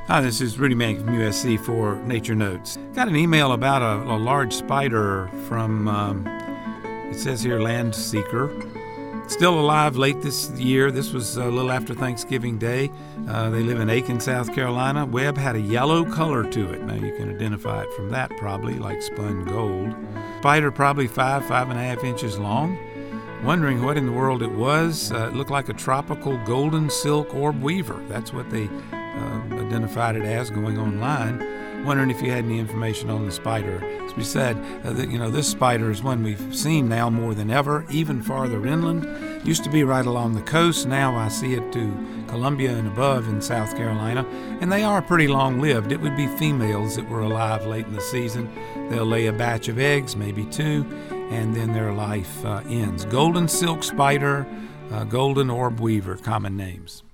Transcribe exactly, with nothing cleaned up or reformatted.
Hi, this is Rudy Mank from U S C for Nature Notes. Got an email about a, a large spider from, um, it says here, Land Seeker. Still alive late this year. This was a little after Thanksgiving Day. Uh, they live in Aiken, South Carolina. Web had a yellow color to it. Now you can identify it from that probably, like spun gold. Spider probably five, five and a half inches long. Wondering what in the world it was. Uh, it looked like a tropical golden silk orb weaver. That's what they uh, identified it as going online. Wondering if you had any information on the spider. As we said, uh, that, you know, this spider is one we've seen now more than ever, even farther inland. Used to be right along the coast. Now I see it to Columbia and above in South Carolina. And they are pretty long-lived. It would be females that were alive late in the season. They'll lay a batch of eggs, maybe two, and then their life uh, ends. Golden silk spider, uh, golden orb weaver, common names.